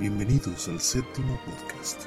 Bienvenidos al séptimo podcast.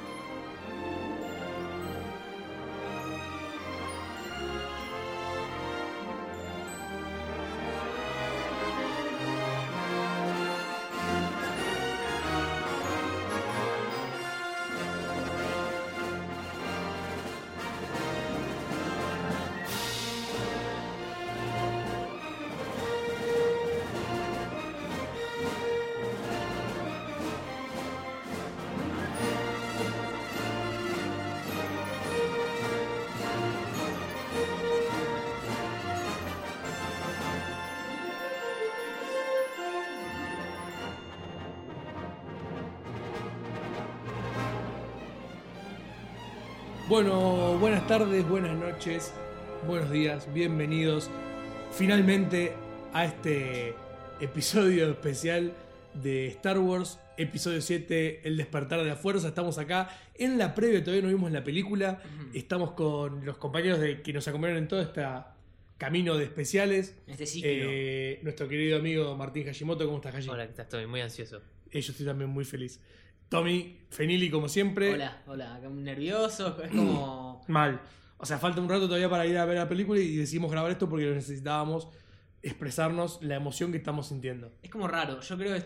Bueno, buenas tardes, buenas noches, buenos días, bienvenidos finalmente a este episodio especial de Star Wars, episodio 7, El despertar de la fuerza. Estamos acá en la previa, todavía no vimos la película, estamos con los compañeros que nos acompañaron en todo este camino de especiales. Este ciclo. Nuestro querido amigo Martín Hashimoto, ¿cómo estás, Hashi? Hola, ¿qué tal? Estoy muy ansioso. Yo estoy también muy feliz. Tommy Fenili, como siempre. Hola, acá nervioso, es como... Mal. O sea, falta un rato todavía para ir a ver la película y decidimos grabar esto porque necesitábamos expresarnos la emoción que estamos sintiendo. Es como raro, yo creo que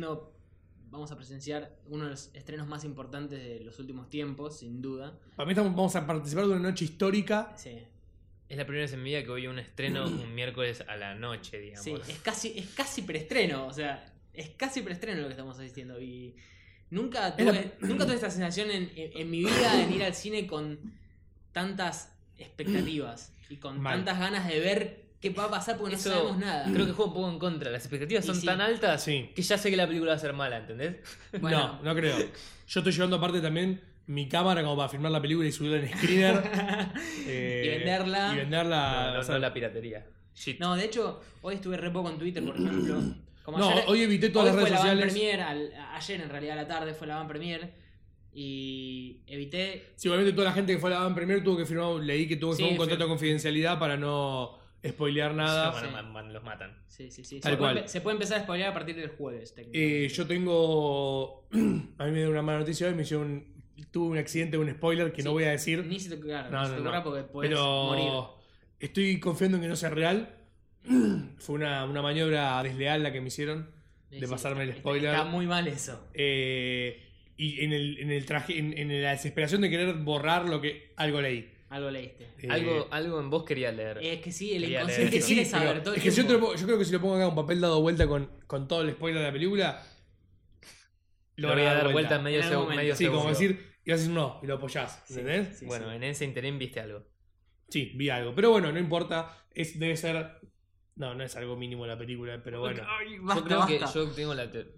vamos a presenciar uno de los estrenos más importantes de los últimos tiempos, sin duda. Para mí vamos a participar de una noche histórica. Sí. Es la primera vez en mi vida que voy a un estreno un miércoles a la noche, digamos. Sí, es casi preestreno, o sea, es casi preestreno lo que estamos asistiendo y... Nunca tuve esta sensación en mi vida en ir al cine con tantas expectativas y con tantas ganas de ver qué va a pasar porque no sabemos nada. Creo que juego un poco en contra. Las expectativas son tan altas que ya sé que la película va a ser mala, ¿entendés? Bueno. No creo. Yo estoy llevando aparte también mi cámara como para filmar la película y subirla en screener. Y venderla. No la piratería. Shit. No, de hecho, hoy estuve re poco en Twitter, por ejemplo. Hoy evité todas las redes sociales. Ayer en realidad a la tarde fue la Van Premier y evité... Sí, obviamente toda la gente que fue a la Van Premier tuvo que firmar, leí que tuvo que firmar un contrato de confidencialidad para no spoilear nada. Sí, los matan. Sí. Tal cual. Se puede empezar a spoilear a partir del jueves. Yo tengo... A mí me dio una mala noticia hoy, tuve un accidente, un spoiler que no voy a decir. Ni se te ocurra No. porque puedes Pero morir. Estoy confiando en que no sea real. Fue una maniobra desleal la que me hicieron de pasarme el spoiler. Está muy mal eso. Y en la desesperación de querer borrar algo leí. Algo leíste. Algo en vos quería leer. Es que sí, el Quería inconsciente leer. quiere saber todo el Es que tiempo. yo creo que si lo pongo acá un papel dado vuelta con todo el spoiler de la película, Lo voy a dar vuelta en medio En algún momento. Sí, segundo. como decir, y haces un no, y lo apoyás, ¿entendés? Sí, bueno, en ese interín viste algo. Sí, vi algo. Pero bueno, no importa. Debe ser... No es algo mínimo la película, pero bueno. Ay, Yo creo que basta. yo tengo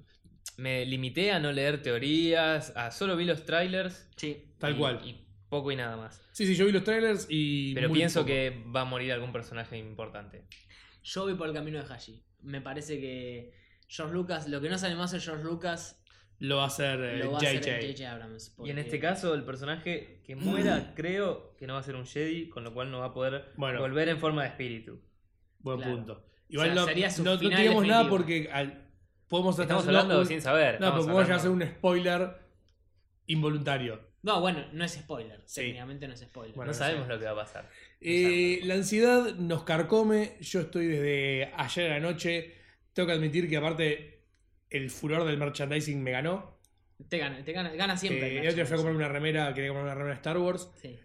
me limité a no leer teorías, solo vi los trailers. Sí. Tal cual. Y poco y nada más. Sí, yo vi los trailers y... Pero muy pienso poco. que va a morir algún personaje importante. Yo voy por el camino de Hashi. Me parece que George Lucas, lo que no sale más es George Lucas, Lo va a hacer lo va a hacer JJ. J.J. Abrams. Y en este caso, el personaje que muera, creo que no va a ser un Jedi, con lo cual no va a poder volver en forma de espíritu. Buen Claro. punto. Igual sería su no final digamos nada definitivo. porque podemos Estamos hablando sin saber. No, pero podemos llegar a hacer un spoiler involuntario. No, bueno, no es spoiler. Sí. Técnicamente no es spoiler. Bueno, No sabemos lo que va a pasar. La ansiedad nos carcome. Yo estoy desde ayer a la noche. Tengo que admitir que aparte el furor del merchandising me ganó. Te gana siempre. El otro día fui a comprar una remera, quería comprar una remera de Star Wars. Sí.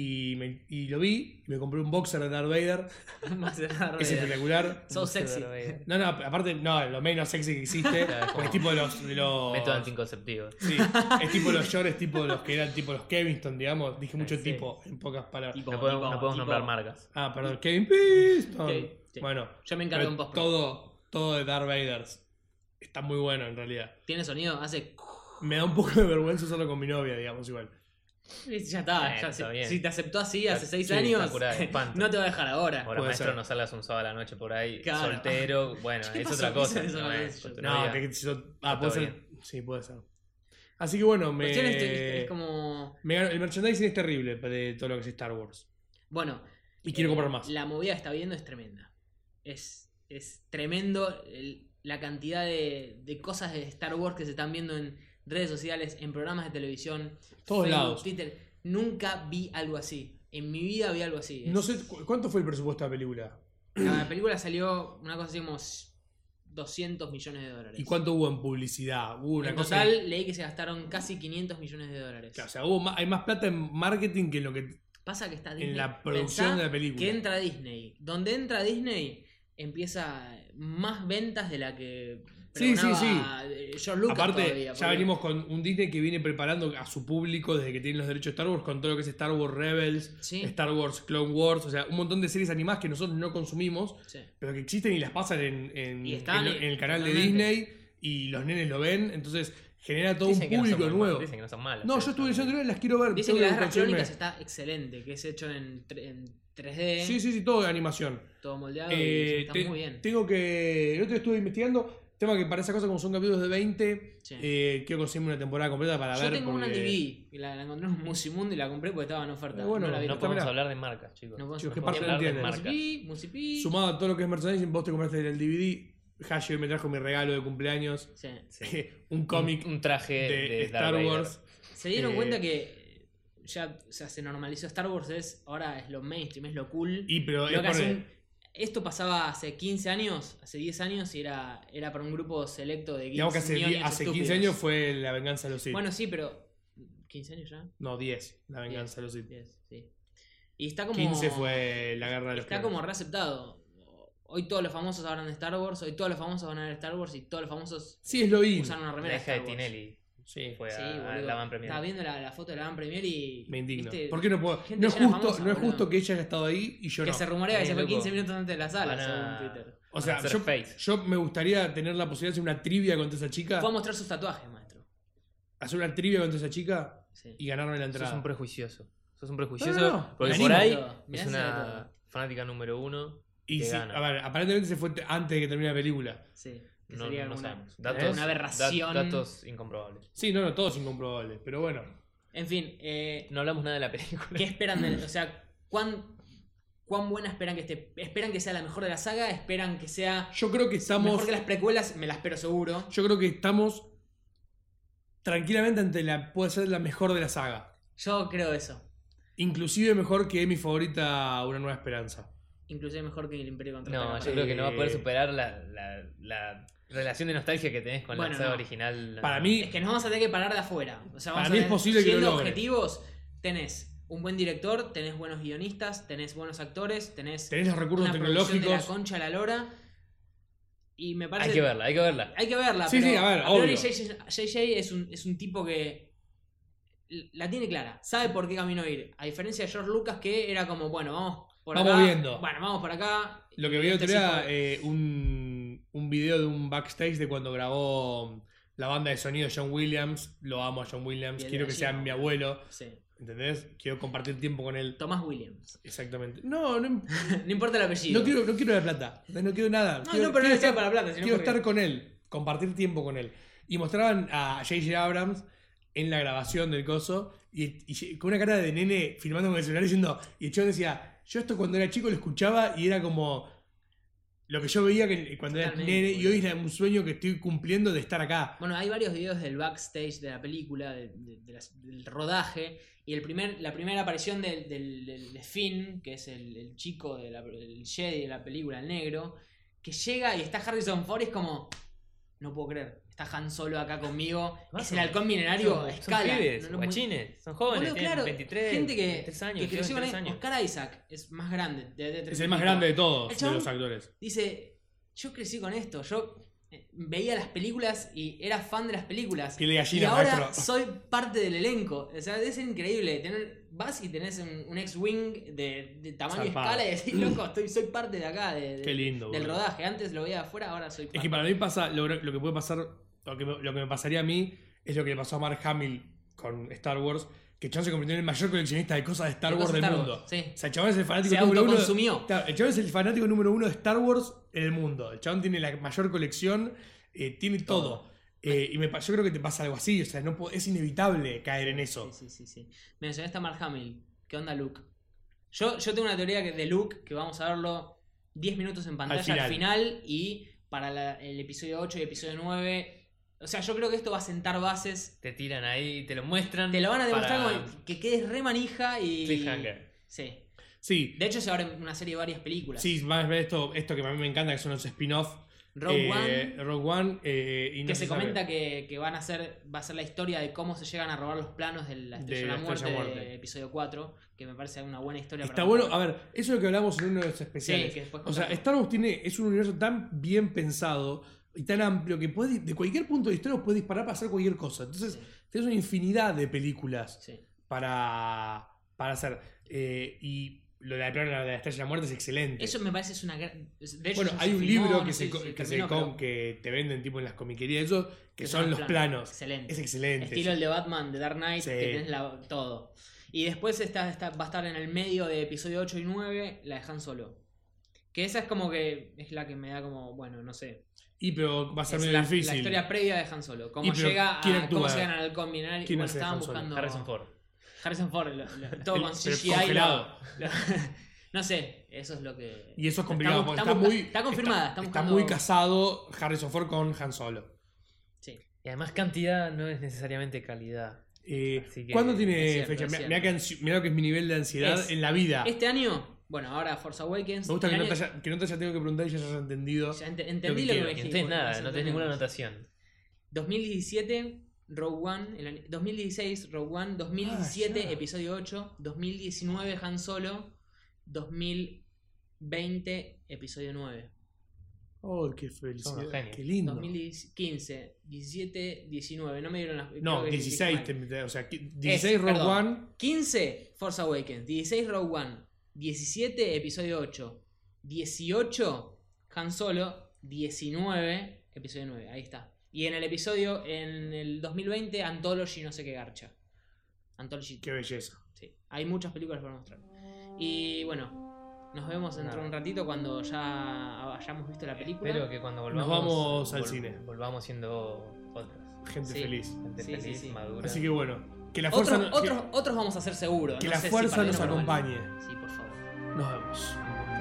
Y lo vi, y me compré un boxer de Darth Vader. Que es espectacular. So sexy. No, aparte, no, lo menos sexy que existe. Porque es tipo de los Método anticonceptivo. Sí, es tipo los shorts, tipo de los que eran tipo los Kevinston, digamos. Dije mucho Sí. tipo, en pocas palabras. Tipo, No podemos nombrar marcas. Perdón, Kevin Peaston. Sí. Bueno, Yo me encargo pero un post. todo de Darth Vader está muy bueno en realidad. ¿Tiene sonido? Hace... Me da un poco de vergüenza usarlo con mi novia, digamos, igual. Ya está. Está bien. Si te aceptó así hace 6 sí, años, está curada de espanto. no te va a dejar ahora. Ahora, Puede maestro, ser. no salgas un sábado a la noche por ahí, Claro. soltero. Bueno, ¿Qué es pasó? otra cosa. Eso no no lo es sé yo. tu No, novia. puede todo ser. bien. Sí, puede ser. Así que bueno, La cuestión es como... el merchandising es terrible de todo lo que es Star Wars. Bueno. Y quiero comprar más. La movida que está viendo es tremenda. Es tremendo la cantidad de cosas de Star Wars que se están viendo en redes sociales, en programas de televisión, todos Facebook, lados. Twitter. Nunca vi algo así. En mi vida vi algo así. No sé, ¿cuánto fue el presupuesto de la película? La película salió una cosa así como $200 millones. ¿Y cuánto hubo en publicidad? Hubo una en cosa total leí que se gastaron casi $500 millones. Claro, o sea, hay más plata en marketing que en lo que pasa que está Disney. En la producción Pensá de la película. Que entra Disney. Donde entra Disney empieza más ventas de la que pregonaba George Lucas. Aparte, todavía, ya venimos con un Disney que viene preparando a su público desde que tienen los derechos de Star Wars, con todo lo que es Star Wars Rebels, Star Wars Clone Wars, o sea, un montón de series animadas que nosotros no consumimos, pero que existen y las pasan en el canal de Disney y los nenes lo ven, entonces genera todo dicen un público nuevo. Dicen que no son malas. No, yo estuve diciendo, las quiero ver. Dicen que las Guerras Clónicas está excelente, que es hecho en 3D. Sí, todo de animación. Todo moldeado y está muy bien. Tengo que... El otro día estuve investigando, tema que para esa cosa como son capítulos de 20, quiero conseguirme una temporada completa para ver. Yo tengo una DVD, la encontré en un Musimundo y la compré porque estaba en oferta. Bueno, no podemos hablar de marcas, chicos. No podemos hablar de marcas. Musipi. Sumado a todo lo que es merchandising, vos te compraste el DVD. Hashi me trajo mi regalo de cumpleaños. Un cómic. Un traje de Star Wars. Se dieron cuenta que ya se normalizó Star Wars, ahora es lo mainstream, es lo cool. Pero esto pasaba hace 15 años, hace 10 años y era para un grupo selecto de geeks. Digamos que hace 15 años fue La Venganza de los Sith. Bueno, sí, pero ¿15 años ya? No, 10, La Venganza de los Sith. 10, sí. Y está como 15 fue La Guerra de los Está Clones. como reaceptado. Hoy todos los famosos hablan de Star Wars, hoy todos los famosos van a ver Star Wars y todos los famosos es lo usan una remera de Star Wars. Tinelli. Fue a boludo. la Van Premier. Estaba viendo la foto de la Van Premier y... Me indigno. ¿viste? ¿Por qué no puedo? Gente No es justo que ella haya estado ahí y yo que no. se rumorea que se fue loco. 15 minutos antes de la sala, según Twitter. O sea, yo me gustaría tener la posibilidad de hacer una trivia contra esa chica. Fue a mostrar sus tatuajes, maestro. Hacer una trivia contra esa chica y ganarme la entrada. Sos un prejuicioso. No. Porque por ahí es una fanática número 1. Y sí, a ver, aparentemente se fue antes de que termine la película. Sí. No sabemos. Una aberración. Datos incomprobables. Sí, todo es incomprobable. Pero bueno. En fin. No hablamos nada de la película. ¿Qué esperan o sea, cuán buena esperan que esté? ¿Esperan que sea la mejor de la saga? ¿Esperan que sea yo creo que estamos mejor que las precuelas? Me la espero seguro. Yo creo que estamos tranquilamente ante puede ser la mejor de la saga. Yo creo eso. Inclusive mejor que mi favorita Una Nueva Esperanza. Inclusive mejor que el Imperio Contraataca. No, yo creo que no va a poder superar la relación de nostalgia que tenés con la saga original. Para mí... Es que nos vamos a tener que parar de afuera. O sea, para mí es posible que lo logre. Objetivos, tenés un buen director, tenés buenos guionistas, tenés buenos actores, tenés los recursos una tecnológicos. De la concha a la lora. Y me parece... Hay que verla. Hay que verla. Sí, pero a ver, obvio. JJ es un tipo que la tiene clara. Sabe por qué camino ir. A diferencia de George Lucas, que era como, bueno, vamos acá. Viendo. Bueno, vamos por acá. Lo que vi otro día, un video de un backstage de cuando grabó la banda de sonido John Williams. Lo amo a John Williams. Quiero que sea mi abuelo. Sí. ¿Entendés? Quiero compartir tiempo con él. Thomas Williams. Exactamente. No no importa el apellido. No quiero la plata. No quiero nada. Pero no sea para la plata. Quiero estar con él. Compartir tiempo con él. Y mostraban a J.J. Abrams en la grabación del coso. Y con una cara de nene filmando con el celular diciendo. Y el chico decía: yo esto cuando era chico lo escuchaba y era como lo que yo veía cuando era nene, y hoy es un sueño que estoy cumpliendo de estar acá. Bueno, hay varios videos del backstage de la película, del rodaje, y la primera aparición de Finn, que es el chico, el Jedi de la película, el negro, que llega y está Harrison Ford y es como, no puedo creer, está Han Solo acá conmigo, es el halcón milenario a escala. Son pibes, guachines, son jóvenes, bueno, tienen claro, 23, gente que 23 años, que creció con él. años. Oscar Isaac es más grande. Es el más grande de todos, de los actores. Dice, yo crecí con esto, yo veía las películas y era fan de las películas. Y ahora maestro. soy parte del elenco. O sea, es increíble. Vas y tenés un X-Wing de tamaño y escala y decís, loco, soy parte de acá, Qué lindo, del rodaje. Antes lo veía afuera, ahora soy parte. Es que para mí pasa, lo que puede pasar, lo que me pasaría a mí es lo que le pasó a Mark Hamill con Star Wars, que el chabón se convirtió en el mayor coleccionista de cosas de Star Wars del mundo. Sí. O sea, el chabón es el fanático se número uno. autoconsumió. El chabón es el fanático número 1 de Star Wars en el mundo. El chabón tiene la mayor colección, tiene todo. Y yo creo que te pasa algo así, o sea, es inevitable caer en eso. Sí. Mencionaste a Mark Hamill. ¿Qué onda Luke? Yo tengo una teoría de Luke que vamos a verlo 10 minutos en pantalla al final y para el episodio 8 y episodio 9 O sea, yo creo que esto va a sentar bases. Te tiran ahí, te lo muestran. Te lo van a demostrar como que quedes re manija y... Cliffhanger. Sí. De hecho, se abre una serie de varias películas. Sí, vas a ver esto que a mí me encanta, que son los spin-off. Rogue One. Y no que se comenta que va a ser la historia de cómo se llegan a robar los planos de la Estrella de la Muerte de episodio 4, que me parece una buena historia. Está bueno, a ver, eso es lo que hablamos en uno de los especiales. Sí, que después o sea, Star Wars es un universo tan bien pensado y tan amplio que de cualquier punto de historia puede disparar para hacer cualquier cosa. Entonces, tienes una infinidad de películas para hacer. Y lo de la Estrella de la Muerte es excelente. Eso me parece es una gran... Bueno, hay un libro que te venden tipo en las comiquerías, eso, que son los planos. Excelente. Es excelente. Estilo el de Batman, de Dark Knight, que tenés todo. Y después va a estar en el medio de episodio 8 y 9, la de Han Solo. Que esa es como que es la que me da como, bueno, no sé. Pero va a ser medio difícil. La historia previa de Han Solo. Cómo llegan al halcón binario. ¿Quién estaban buscando... Harrison Ford, todo con CGI. Congelado. No sé, eso es lo que... Y eso es complicado. Está confirmada. Está muy casado Harrison Ford con Han Solo. Sí. Y además cantidad no es necesariamente calidad. ¿Cuándo tiene fecha? Mirá lo que es mi nivel de ansiedad en la vida. Este año, bueno, ahora Force Awakens. Me gusta que no te haya tenido que preguntar y ya hayas entendido. Entendí lo que me dijiste. No tenés nada, no tenés ninguna anotación. 2017... Rogue One, 2016 Rogue One, 2017 episodio 8, 2019 Han Solo, 2020 episodio 9. Oh, qué felicidad, qué lindo. 2015, 17, 19, no me dieron las... No, 16, o sea, 16 Rogue One. 15 Force Awakens, 16 Rogue One, 17 episodio 8, 18 Han Solo, 19 episodio 9, ahí está. Y en el 2020, Anthology no sé qué garcha. Anthology. Qué belleza. Sí, hay muchas películas para mostrar. Y bueno, nos vemos dentro de un ratito cuando ya hayamos visto la película. Espero que cuando volvamos... Nos vamos al cine. Volvamos siendo otros. Gente feliz. Gente feliz, madura. Así que bueno, que la fuerza... Otros vamos a hacer seguro. Que la fuerza nos acompañe. Sí, por favor. Nos vemos.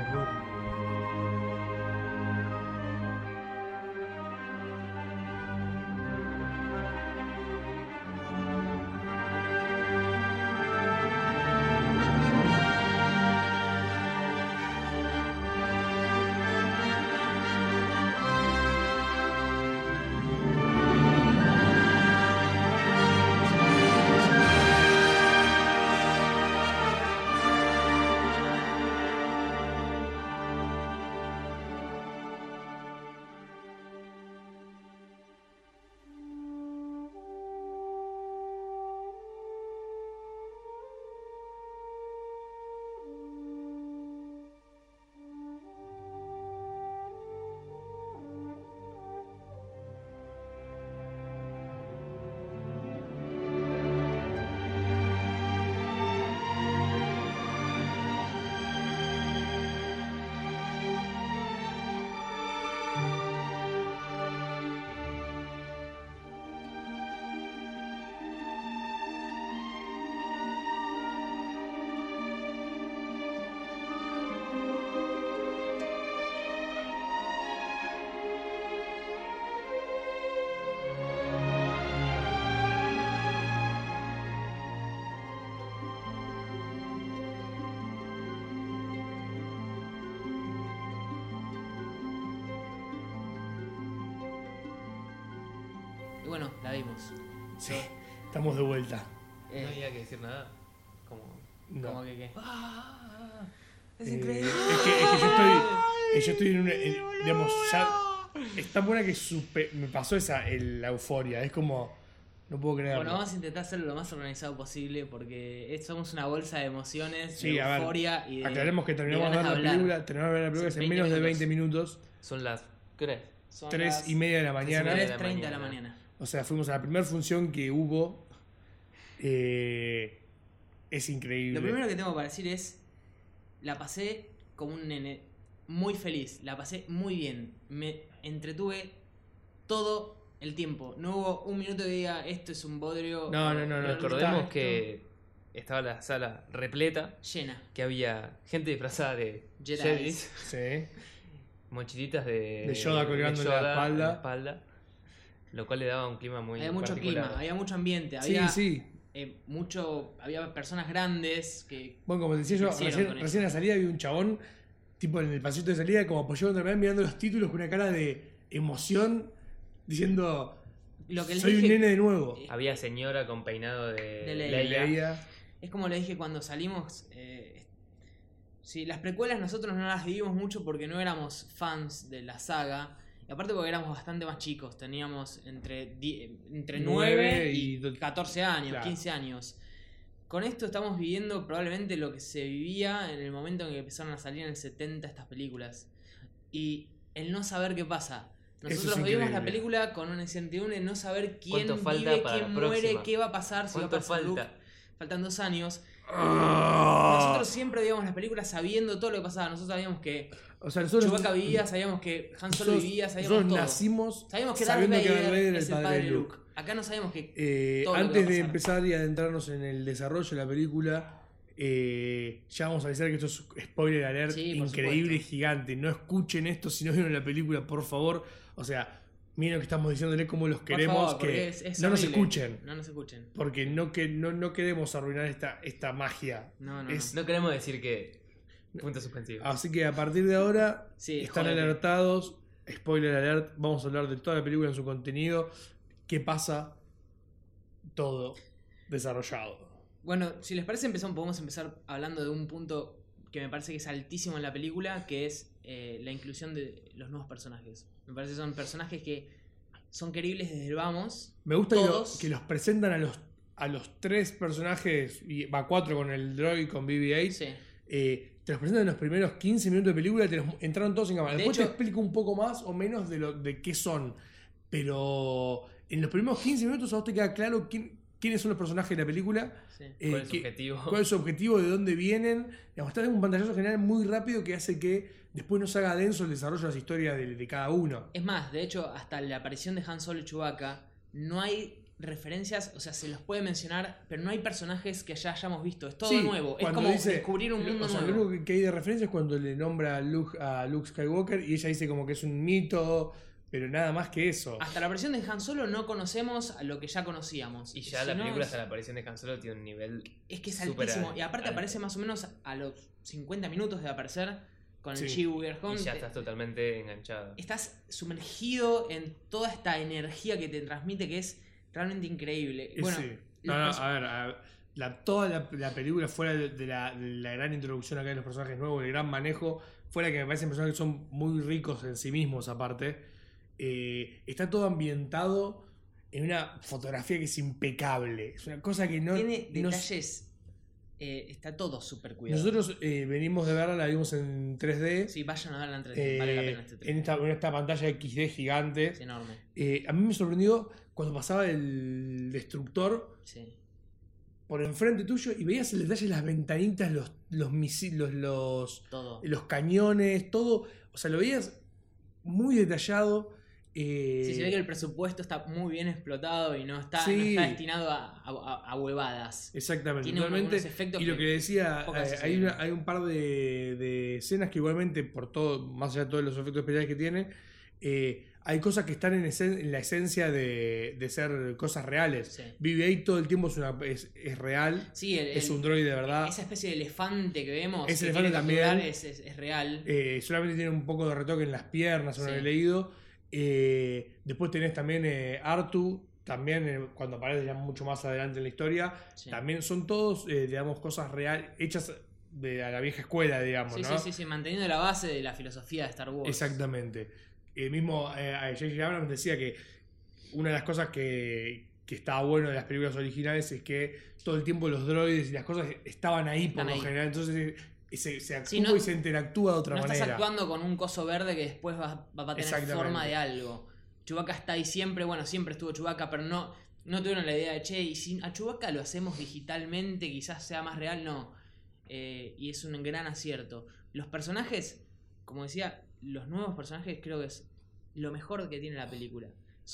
Bueno, la vimos. Sí, estamos de vuelta. No había que decir nada. Como que qué. Es increíble. Es que yo estoy en una... digamos, ya... Es tan buena que me pasó la euforia. Es como... No puedo creerlo. Bueno, vamos a intentar hacerlo lo más organizado posible porque somos una bolsa de emociones, sí, de euforia y de... Aclaremos que terminamos de ver la película en menos de 20 minutos. Son las... ¿Qué hora es? 3:30 de la mañana. 3:30 de la mañana. O sea, fuimos a la primera función que hubo. Es increíble. Lo primero que tengo para decir es... La pasé como un nene muy feliz. La pasé muy bien. Me entretuve todo el tiempo. No hubo un minuto que diga esto es un bodrio. No. Recordemos que estaba la sala repleta. Llena. Que había gente disfrazada de Jedi. Sí. Mochilitas de Yoda colgando en la espalda. Lo cual le daba un clima muy Había mucho particular. clima, había mucho ambiente, había Sí. había personas grandes que... Bueno, como decía yo, crecieron con recién en la salida había un chabón, tipo en el pasito de salida, como apoyado contra el mirando los títulos con una cara de emoción, diciendo, Lo que les soy dije, un nene de nuevo. Había señora con peinado de Leia. Leia. Es como le dije cuando salimos. Sí, las precuelas nosotros no las vivimos mucho porque no éramos fans de la saga. Y aparte porque éramos bastante más chicos. Teníamos entre 9 y 14 años, claro. 15 años. Con esto estamos viviendo probablemente lo que se vivía en el momento en que empezaron a salir en el 70 estas películas. Y el no saber qué pasa. Nosotros vimos increíble. la película con una incertidumbre de no saber quién ¿Cuánto falta vive, para quién la muere, próxima? qué va a pasar, si va a ¿Cuánto pasar Luke. falta? Faltan 2 años. Ah. Nosotros siempre veíamos las películas sabiendo todo lo que pasaba. Nosotros sabíamos que O sea, nosotros Chewbacca vivía, sabíamos que Han Solo vivía, sabíamos nosotros todo. nacimos Sabíamos que Darth sabiendo que Darth Vader Vader es el padre de Luke. Acá no sabemos que todo lo que antes va a de pasar. empezar y adentrarnos en el desarrollo de la película, ya vamos a avisar que esto es spoiler alert Sí, por increíble y supuesto. gigante. No escuchen esto si no vieron la película, por favor. O sea, miren lo que estamos diciéndole, cómo los Por queremos, favor, que porque es no nos horrible. escuchen. No nos escuchen. Porque no queremos arruinar esta magia. No. No queremos decir que... Punto suspensivo. Así que a partir de ahora Sí, están jódete. alertados. Spoiler alert. Vamos a hablar de toda la película en su contenido. ¿Qué pasa? Todo desarrollado. Bueno, si les parece, podemos empezar hablando de un punto que me parece que es altísimo en la película, que es la inclusión de los nuevos personajes. Me parece que son personajes que son queribles desde el vamos. Me gusta Todos. que los presentan a los 3 personajes, y va 4 con el droid, con BB-8. Sí. Te los presentan en los primeros 15 minutos de película, entraron todos en cámara. De Después hecho- te explico un poco más o menos de qué son. Pero en los primeros 15 minutos a vos te queda claro quiénes son los personajes de la película. Sí. ¿Cuál es su objetivo? ¿Cuál es su objetivo? ¿De dónde vienen? Digamos, está en un pantallazo general muy rápido que hace que después no se haga denso el desarrollo de las historias de cada uno. Es más, de hecho, hasta la aparición de Han Solo y Chewbacca, no hay referencias, o sea, se los puede mencionar, pero no hay personajes que ya hayamos visto. Es todo Sí, nuevo. Es cuando como dice- descubrir un mundo o sea, nuevo. Lo único que hay de referencia es cuando le nombra a Luke Skywalker y ella dice como que es un mito, pero nada más que eso. Hasta la aparición de Han Solo no conocemos a lo que ya conocíamos. Y ya Si la no, película es- hasta la aparición de Han Solo tiene un nivel... Es que es Súper altísimo. alto, Y aparte alto. aparece más o menos a los 50 minutos de aparecer con el Sí. Chewie Home. Y ya estás totalmente enganchado. Estás sumergido en toda esta energía que te transmite que es realmente increíble. Bueno, Sí. los No, perso- a ver, toda la película, fuera de la gran introducción acá de los personajes nuevos, el gran manejo, fuera que me parecen personajes que son muy ricos en sí mismos aparte, está todo ambientado en una fotografía que es impecable. Es una cosa que no... tiene no- detalles. Está todo súper cuidado. nosotros venimos de verla, la vimos en 3D. Sí, vayan a verla en 3D, vale la pena este 3D. en esta pantalla XD gigante. Es enorme. A mí me sorprendió cuando pasaba el destructor Sí. por enfrente tuyo y veías el detalle de las ventanitas, los misiles, Todo. los cañones, todo. O sea, lo veías muy detallado. Sí, se ve que el presupuesto está muy bien explotado y no está, Sí. no está destinado a huevadas. Exactamente, Tiene totalmente. unos efectos Y lo que decía, pocas veces hay, se ven. hay un par de escenas que igualmente, por todo, más allá de todos los efectos especiales que tiene, hay cosas que están en la esencia de ser cosas reales. Sí. BB-8 todo el tiempo es real, Sí, es un droid de verdad. esa especie de elefante que vemos, Ese que elefante quiere capturar, también. es real. Solamente tiene un poco de retoque en las piernas, según Sí. he leído. Después tenés también Artu, también cuando aparece ya mucho más adelante en la historia. Sí. También son todos, digamos, cosas reales, hechas a la vieja escuela, digamos, Sí, ¿no? sí, manteniendo la base de la filosofía de Star Wars. Exactamente. Mismo J.J. Abrams decía que una de las cosas que estaba bueno de las películas originales es que todo el tiempo los droides y las cosas estaban ahí por Están lo ahí. general. Entonces se actúa Sí, no- y se interactúa de otra No manera. estás actuando con un coso verde que después va a tener Exactamente. forma de algo. Chewbacca está ahí siempre, bueno, siempre estuvo Chewbacca, pero no tuvieron la idea de, che, y si a Chewbacca lo hacemos digitalmente, quizás sea más real, no. Y es un gran acierto. Los personajes, como decía, los nuevos personajes creo que es lo mejor que tiene la película.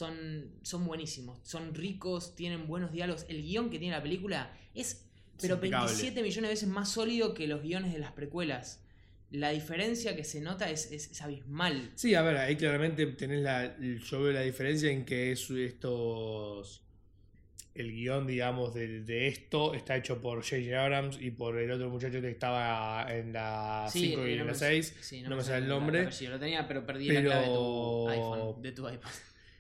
Son buenísimos, son ricos, tienen buenos diálogos. El guión que tiene la película es, pero impecable. 27 millones de veces más sólido que los guiones de las precuelas. la diferencia que se nota es abismal. Sí, a ver, ahí claramente tenés yo veo la diferencia en que el guión, digamos, de esto está hecho por J.J. Abrams y por el otro muchacho que estaba en la 5 y en la 6. Sí, no me sale el nombre. Yo lo tenía, pero perdí la clave de tu iPad.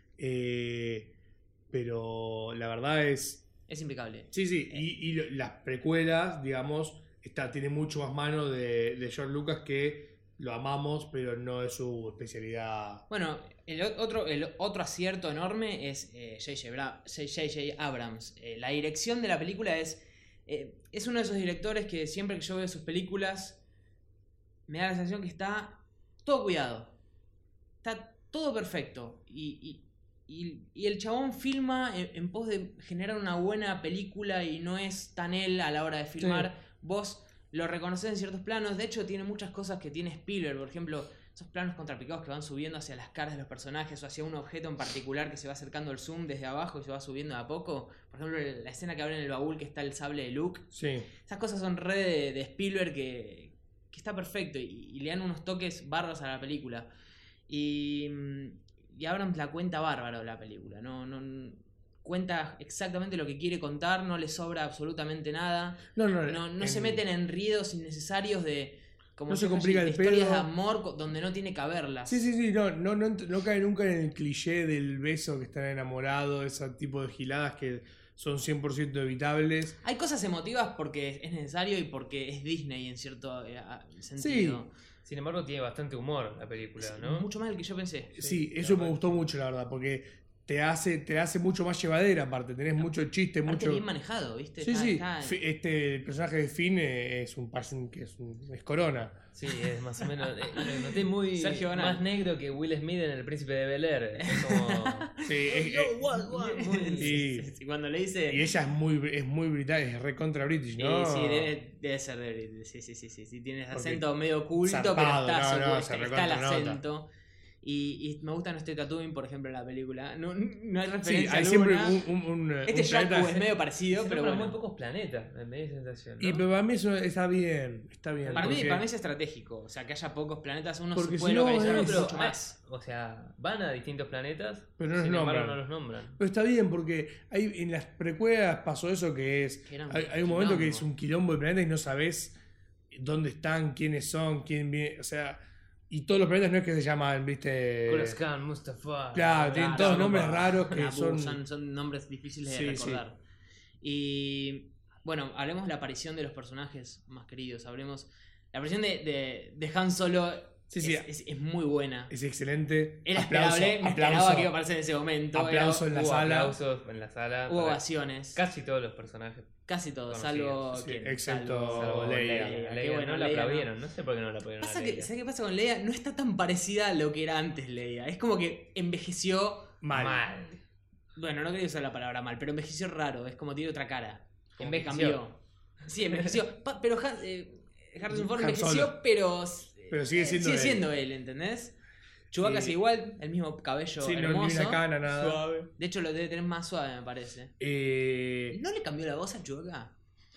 Pero la verdad es impecable. Sí, y las precuelas, digamos, tiene mucho más mano de George Lucas, que lo amamos, pero no es su especialidad. Bueno, el otro acierto enorme es J.J. Abrams. La dirección de la película es uno de esos directores que siempre que yo veo sus películas me da la sensación que está todo cuidado. Está todo perfecto. Y el chabón filma en pos de generar una buena película y no es tan él a la hora de filmar. Sí. Vos lo reconocés en ciertos planos. De hecho, tiene muchas cosas que tiene Spielberg. Por ejemplo, esos planos contrapicados que van subiendo hacia las caras de los personajes o hacia un objeto en particular que se va acercando el zoom desde abajo y se va subiendo de a poco. Por ejemplo, la escena que abre en el baúl que está el sable de Luke. Sí. Esas cosas son re de Spielberg que está perfecto y le dan unos toques bárbaros a la película. Y Abrams la cuenta bárbaro la película. No cuenta exactamente lo que quiere contar, no le sobra absolutamente nada. No se meten en enredos innecesarios de como no se complica el historias pedo. De amor donde no tiene que haberlas. Sí, no cae nunca en el cliché del beso que están enamorados, ese tipo de giladas que son 100% evitables. Hay cosas emotivas porque es necesario y porque es Disney en cierto sentido. Sí. Sin embargo, tiene bastante humor la película, ¿no? Mucho más del que yo pensé. Sí, eso me gustó mucho, la verdad, porque te hace mucho más llevadera, aparte. Tenés mucho chiste, mucho. bien manejado, ¿viste? Sí. El personaje de Finn es Corona. Sí, es más o menos. Lo noté muy Sergio más negro que Will Smith en El Príncipe de Bel-Air. Es como. Sí, cuando le dice. Y ella es muy británica, es recontra british, ¿no? Sí, debe ser de British. Sí. Tiene ese acento medio oculto, zarpado, pero está el acento. Nota. Y me gusta este Tatooine, por ejemplo, en la película. No hay referencia hay alguna. Siempre un este Jakku es medio parecido, pero bueno. muy pocos planetas, me da sensación, ¿no? Pero para mí eso está bien. Para mí es estratégico. O sea, que haya pocos planetas, uno porque se puede localizar mucho más. O sea, van a distintos planetas, pero no los nombran. Pero está bien, porque en las precuelas pasó eso hay un momento que es un quilombo de planetas y no sabés dónde están, quiénes son, quién viene, o sea. Y todos los planetas no es que se llaman, ¿viste? Coruscant, Mustafar. Claro, tienen todos nombres raros que son nombres difíciles de recordar. Sí. Y bueno, hablemos de la aparición de los personajes más queridos. Hablemos. La aparición de Han Solo es muy buena. Es excelente. Era esperable, me esperaba que iba a aparecer en ese momento. Aplausos en la sala. Aplausos en la sala. Hubo ovaciones. Casi todos los personajes. Casi todos, salvo Leia. Leia bueno, no la aplaudieron, no sé por qué no la aplaudieron. ¿Sabes qué pasa con Leia? No está tan parecida a lo que era antes Leia. Es como que envejeció mal. Bueno, no quería usar la palabra mal, pero envejeció raro. Es como tiene otra cara. Cambió. Sí, envejeció. Pero Harrison Ford envejeció, pero sigue siendo él, ¿entendés? Chewbacca es igual, el mismo cabello hermoso. No, ni una cana, nada. Suave. De hecho, lo debe tener más suave, me parece. ¿No le cambió la voz a Chewbacca?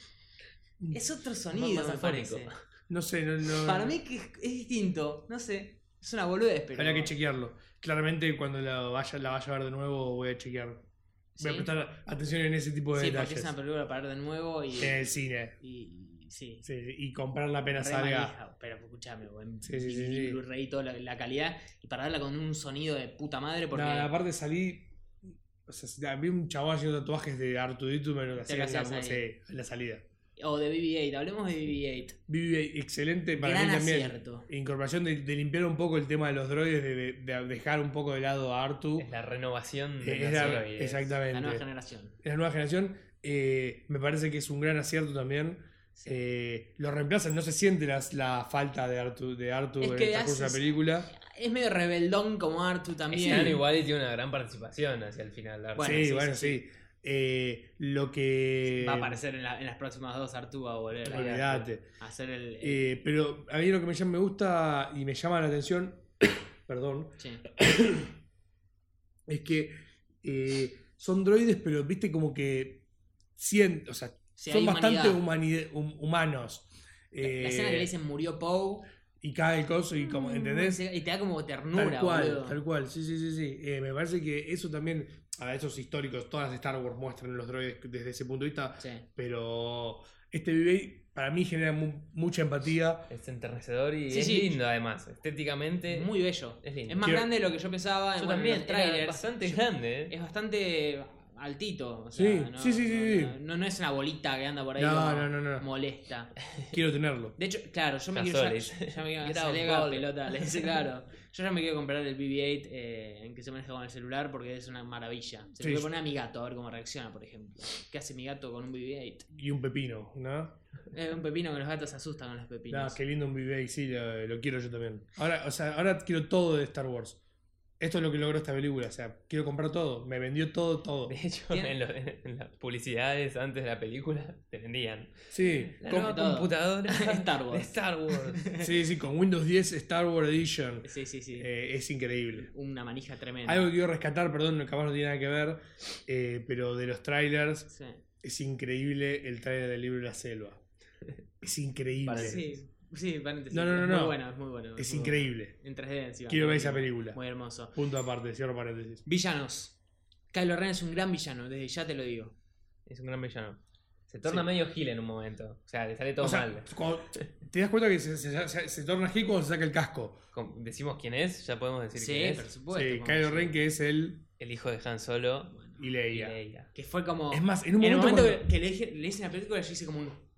Es otro sonido, me parece. No sé, Para mí que es distinto, no sé. Es una boludez, pero. Habría que chequearlo. Claramente, cuando la vaya a ver de nuevo, voy a chequearlo. Voy a prestar atención en ese tipo de detalles. Sí, porque es una película para ver de nuevo y. En el cine. Sí, y comprarla apenas salga. Manija, pero escuchame, Blu-ray toda la calidad y para darla con un sonido de puta madre. Porque aparte salí. O sea, vi un chabón haciendo tatuajes de R2D2 me lo hacía en la salida. O de BB-8, hablemos de BB-8. BB-8, excelente para gran mí también. Acierto. Incorporación de limpiar un poco el tema de los droides, de dejar un poco de lado a R2. Es la renovación de los droides. Exactamente. La nueva generación. La nueva generación. Me parece que es un gran acierto también. Lo reemplazan, no se siente la falta de Artu en el transcurso de la película. Es medio rebeldón como Artu también. Igual y tiene una gran participación hacia el final. Sí. Lo que va a aparecer en las próximas 2 Artu va a volver a hacer pero a mí lo que me gusta y me llama la atención perdón es que son droides, pero viste como que o sea, son bastante humanos. La escena que le dicen murió Poe y cae el coso y como, ¿entendés? Y te da como ternura, tal cual, boludo. Tal cual, sí. Me parece que eso también, a esos históricos, todas las Star Wars muestran los droides desde ese punto de vista, pero este BB-8 para mí genera mucha empatía. Es enternecedor y es lindo además, estéticamente. Muy bello. Es lindo. Es más grande de lo que yo pensaba en los trailers. Bastante grande, Es bastante altito. O sea, sí. No es una bolita que anda por ahí no. molesta. Quiero tenerlo. De hecho, claro, yo me quiero pelota, le dice, claro. Yo ya me quiero comprar el BB-8 en que se maneja con el celular porque es una maravilla. Se lo voy a poner a mi gato a ver cómo reacciona, por ejemplo. ¿Qué hace mi gato con un BB-8? Y un pepino, ¿no? Un pepino, que los gatos se asustan con los pepinos. No, qué lindo un BB-8, sí, lo quiero yo también. Ahora quiero todo de Star Wars. Esto es lo que logró esta película, o sea, quiero comprar todo, me vendió todo. De hecho, en las publicidades antes de la película te vendían. Sí, con computadora Star Wars. Sí, con Windows 10 Star Wars Edition. Sí. Es increíble. Una manija tremenda. Algo que quiero rescatar, perdón, capaz no tiene nada que ver, pero de los trailers, es increíble el trailer del libro de la selva. Es increíble. Sí, paréntesis. No. Es muy bueno. Es increíble. En 3D encima. Quiero ver esa película. Muy hermoso. Punto aparte, cierro paréntesis. Villanos. Kylo Ren es un gran villano, desde ya te lo digo. Es un gran villano. Se torna medio gil en un momento. O sea, le sale todo mal. Te das cuenta que se torna gil cuando se saca el casco. Decimos quién es, ya podemos decir quién es. Sí, por supuesto. Sí, Kylo Ren, que es el hijo de Han Solo y Leia. Que fue como. Es más, en un momento cuando que le dicen la película, yo hice como un.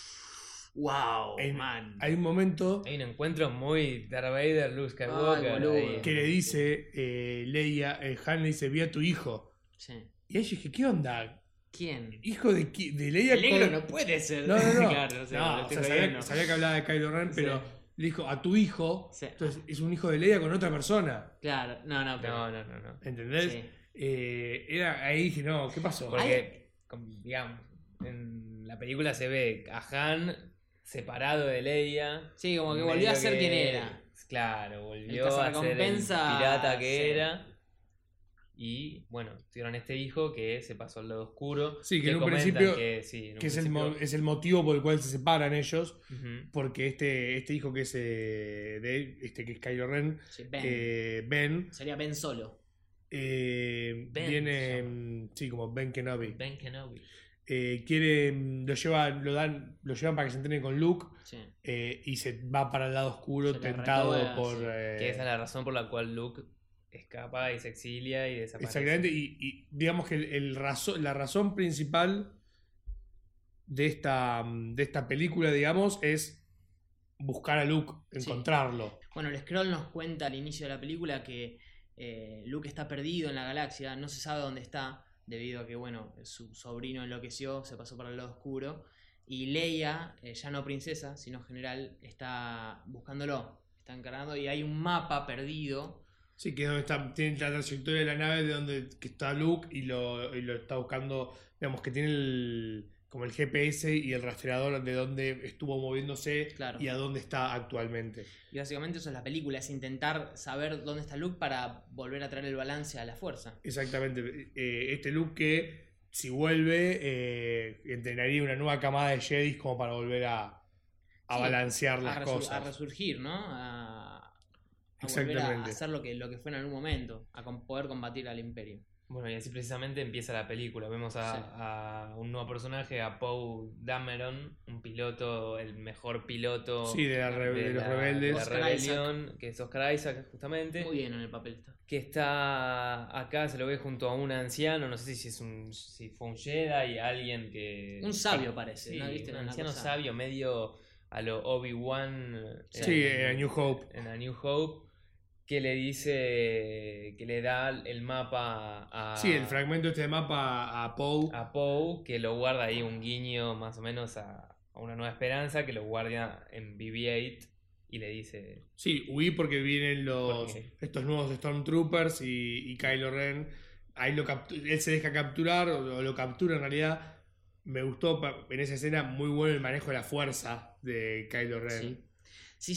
¡Wow! Man. Hay un momento. Hay un encuentro muy Darth Vader, Luke Skywalker. Que le dice Leia, Han le dice, vi a tu hijo. Sí. Y ella dije, ¿qué onda? ¿Quién? Hijo de Leia. El negro no puede ser. No. Claro, sabía que hablaba de Kylo Ren, pero le dijo a tu hijo. Sí. Entonces es un hijo de Leia con otra persona. Claro, no. ¿Entendés? Sí. Era ahí dije, no, ¿qué pasó? Porque, digamos, en la película se ve a Han separado de Leia. Sí, como que volvió a ser quien era. Claro, volvió a ser el pirata que era. Y bueno, tuvieron este hijo que se pasó al lado oscuro. Sí, que en un principio es el motivo por el cual se separan ellos. Porque este hijo que es que es Kylo Ren, Ben. Sería Ben Solo. Viene como Ben Kenobi. Ben Kenobi. Lo llevan para que se entrene con Luke, y se va para el lado oscuro tentado por... que esa es la razón por la cual Luke escapa y se exilia y desaparece. Exactamente, y digamos que la razón principal de esta película, digamos, es buscar a Luke, encontrarlo. Bueno, el scroll nos cuenta al inicio de la película que Luke está perdido en la galaxia, no se sabe dónde está, debido a que, bueno, su sobrino enloqueció, se pasó para el lado oscuro, y Leia, ya no princesa, sino general, está buscándolo, está encarnando, y hay un mapa perdido. Sí, que es donde tiene la trayectoria de la nave de donde que está Luke y lo está buscando, digamos, que tiene como el GPS y el rastreador de dónde estuvo moviéndose y a dónde está actualmente. Y básicamente eso es la película, es intentar saber dónde está Luke para volver a traer el balance a la fuerza. Exactamente. Este Luke que, si vuelve, entrenaría una nueva camada de Jedis como para volver a balancear las cosas. A resurgir, ¿no? A Exactamente. volver a hacer lo que fue en algún momento, a poder combatir al Imperio. Bueno, y así precisamente empieza la película. Vemos a un nuevo personaje, a Poe Dameron, un piloto, el mejor piloto de los rebeldes. De la rebelión, que es Oscar Isaac, justamente. Muy bien en el papel está. Que está acá, se lo ve junto a un anciano, no sé si fue un Jedi, alguien que... Un sabio parece, sí, ¿no? ¿Viste? Un anciano sabio, medio a lo Obi-Wan. En A New Hope. En A New Hope. Que le dice que le da el mapa a... Sí, el fragmento de mapa a Poe. A Poe, que lo guarda ahí, un guiño más o menos a Una Nueva Esperanza, que lo guarda en BB-8 y le dice... Sí, huí porque vienen estos nuevos Stormtroopers y Kylo Ren. Ahí él se deja capturar, o lo captura en realidad. Me gustó en esa escena muy bueno el manejo de la fuerza de Kylo Ren. Sí.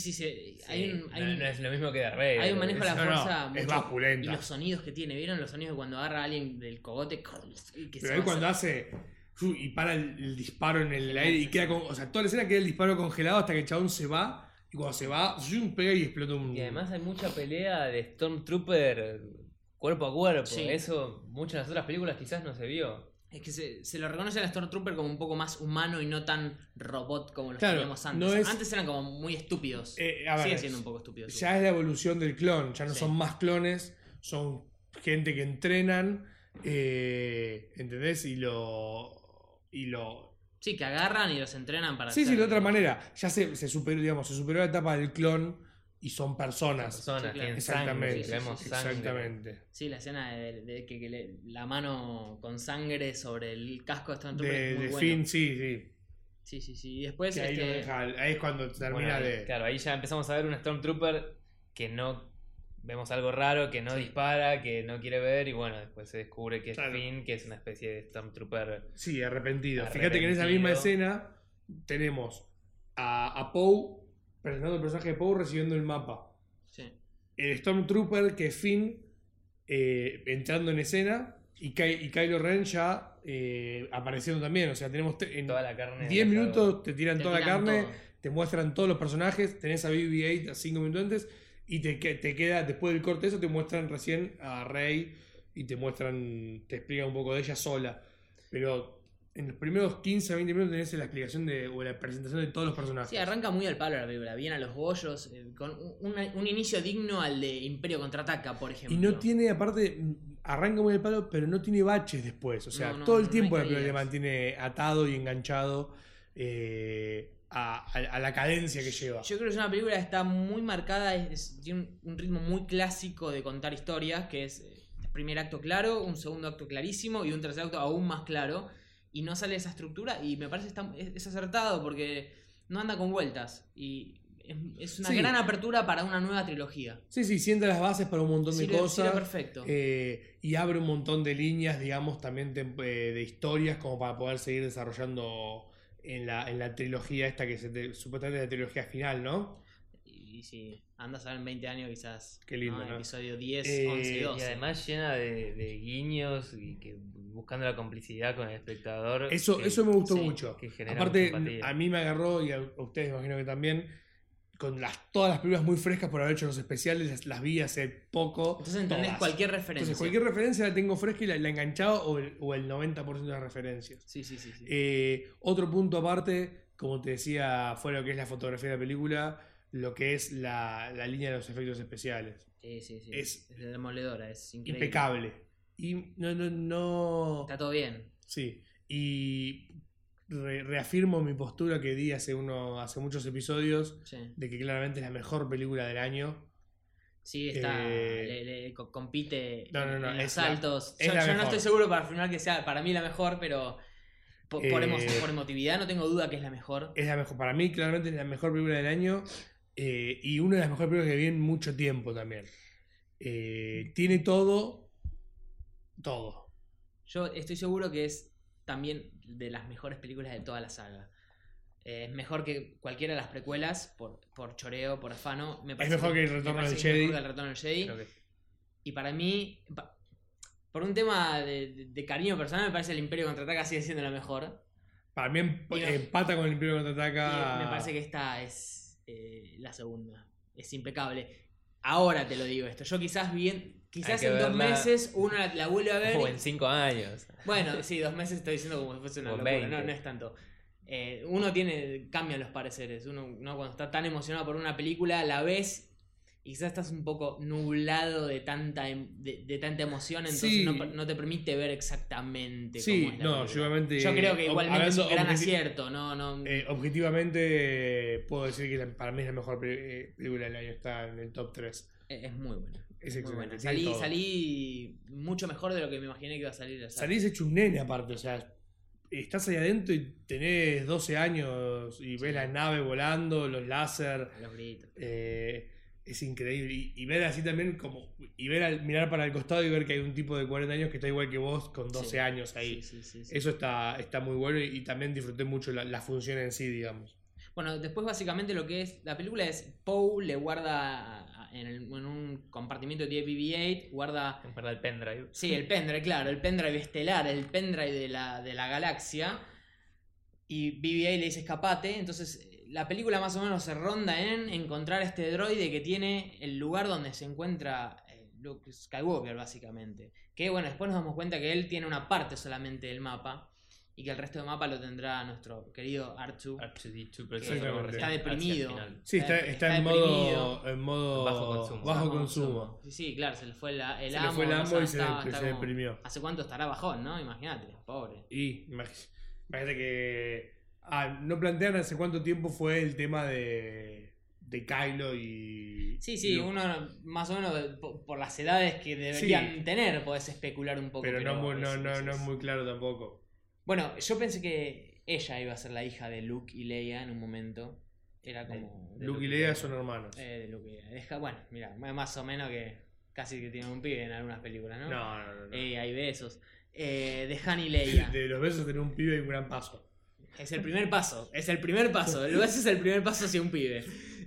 No es lo mismo que Darth Vader. Hay un manejo de la fuerza mucho, es más pulenta. Y los sonidos que tiene, ¿vieron? Los sonidos cuando agarra a alguien del cogote. Pero ahí cuando hace y para el disparo en el aire y queda toda la escena queda el disparo congelado hasta que el chabón se va Y cuando se va, pega y explota un... Y además hay mucha pelea de Stormtrooper cuerpo a cuerpo. Sí. Eso muchas de las otras películas quizás no se vio. Es que se lo reconoce a la Stormtrooper como un poco más humano y no tan robot como los Claro, teníamos antes. no es- Antes eran como muy estúpidos. a ver, Siguen siendo un poco estúpidos. Ya es la evolución del clon, ya no Sí. son más clones, son gente que entrenan, ¿entendés? Y lo... Sí, que agarran y los entrenan para Sí, hacer- de otra manera. Ya se superó, digamos, se superó la etapa del clon y son personas. Personas, Sí, claro. tienen Exactamente. sangre, vemos sangre. Exactamente. Sí, la escena de que la mano con sangre sobre el casco de Stormtrooper es muy De bueno. Finn, sí. Sí. Y después Que ahí, lo deja, ahí es cuando termina Bueno, de... Claro, ahí ya empezamos a ver un Stormtrooper que no... Vemos algo raro, que no dispara, que no quiere ver, y bueno, después se descubre que es Claro. Finn, que es una especie de Stormtrooper. Sí, arrepentido. Fíjate que en esa misma Arrepentido. escena tenemos a Poe presentando el personaje de Poe recibiendo el mapa. Sí. El Stormtrooper que es Finn entrando en escena y Kylo Ren ya apareciendo también. O sea, tenemos en Toda la carne. 10 de minutos te tiran Te toda la tiran carne, todo. te muestran todos los personajes, tenés a BB-8 a 5 minutos antes y te queda, después del corte de eso, te muestran recién a Rey y te explican un poco de ella sola. Pero en los primeros 15 a 20 minutos tenés la explicación o la presentación de todos los personajes. Sí, arranca muy al palo la película, bien a los bollos, con un inicio digno al de Imperio Contraataca, por ejemplo. Y no tiene, aparte, arranca muy el palo, pero no tiene baches después. O sea, todo el tiempo hay la película te caídas. mantiene atado y enganchado a la cadencia que lleva. Yo creo que es una película que está muy marcada, tiene un ritmo muy clásico de contar historias, que es primer acto claro, un segundo acto clarísimo y un tercer acto aún más claro. Y no sale esa estructura y me parece es acertado porque no anda con vueltas. Y es una Sí. gran apertura para una nueva trilogía. Sí, sienta las bases para un montón de Sirve cosas. perfecto. Y abre un montón de líneas, digamos, también de historias como para poder seguir desarrollando en la trilogía esta que supuestamente es la trilogía final, ¿no? Y si andas a ver en 20 años quizás. Qué lindo, ¿no? Episodio 10, Eh, 11 y Y 12. además llena de guiños y que buscando la complicidad con el espectador. Eso que- me gustó sí, mucho. que genera Aparte, mucha empatía. a mí me agarró, y a ustedes imagino que también, con todas las películas muy frescas por haber hecho los especiales, las vi hace poco. Entonces entendés todas. cualquier referencia. Entonces, cualquier referencia la tengo fresca y la enganchado o el 90% de las referencias. Sí. Otro punto aparte, como te decía, fue lo que es la fotografía de la película, lo que es la línea de los efectos especiales. Sí. Es Es demoledora, es increíble. Impecable. Y no. Está todo bien. Sí. Y reafirmo mi postura que di hace muchos episodios Sí, de que claramente es la mejor película del año. sí está. Eh, Compite no, en los es saltos. es Yo la no mejor. estoy seguro para afirmar que sea para mí la mejor, pero por emotividad no tengo duda que es la mejor. Es la mejor. Para mí, claramente es la mejor película del año. Y una de las mejores películas que vi en mucho tiempo también. Tiene todo. Todo. Yo estoy seguro que es también de las mejores películas de toda la saga. Es mejor que cualquiera de las precuelas por choreo, por afano. Me parece mejor que El Retorno me parece del que es Jedi. mejor que El Retorno del Jedi. Creo que- Y para mí, por un tema de cariño personal, me parece el Imperio Contraataca sigue siendo la mejor. Para mí empata con el Imperio Contraataca. Y me parece que esta es la segunda. Es impecable. Ahora te lo digo esto. Yo quizás Hay que en 2 verla- meses uno la vuelve a ver. O en 5 años. Bueno, sí, 2 meses estoy diciendo como si fuese una O locura. 20. No es tanto. Uno cambian los pareceres. Uno cuando está tan emocionado por una película, la ves y quizás estás un poco nublado de tanta emoción, entonces Sí. no te permite ver exactamente Sí, cómo es la no, película. yo obviamente. Yo creo que igualmente es un gran hablando acierto, no. objetivamente, puedo decir que para mí es la mejor película del año. Está en el top 3. Es muy buena. Es Muy excelente. buena. tiene todo. Salí mucho mejor de lo que me imaginé que iba a salir. Salís hecho un nene aparte, o sea, estás ahí adentro y tenés 12 años y ves la nave volando, los láser, Los gritos. es increíble. Y ver así también mirar para el costado y ver que hay un tipo de 40 años que está igual que vos con 12 Sí. años ahí. Sí. Eso está muy bueno y también disfruté mucho la función en sí, digamos. Bueno, después básicamente lo que es la película es Poe le guarda en un compartimiento de BB-8, guarda, En verdad, el pendrive. sí, el pendrive, claro, el pendrive estelar, el pendrive de la galaxia, y BB-8 le dice escapate, entonces la película más o menos se ronda en encontrar a este droide que tiene el lugar donde se encuentra Luke Skywalker, básicamente. Que bueno, después nos damos cuenta que él tiene una parte solamente del mapa y que el resto del mapa lo tendrá nuestro querido R2D2, pero Exactamente. está deprimido. Sí, está en modo bajo consumo. Sí, claro, se le fue el Se amo. le fue el amo y se está como- deprimió. ¿Hace cuánto estará bajón, no? Imagínate, pobre. Y imagínate que no plantean hace cuánto tiempo fue el tema de Kylo y... Sí, Luke. uno más o menos por las edades que deberían tener podés especular un poco. Pero no es muy claro tampoco. Bueno, yo pensé que ella iba a ser la hija de Luke y Leia en un momento. Era como... de Luke y Leia son hermanos. De Luke y Leia. Bueno, mira, más o menos que casi que tienen un pibe en algunas películas, ¿no? No. Hay besos. De Han y Leia. De los besos tener un pibe y un gran paso. Es el primer paso. Ese es el primer paso hacia un pibe.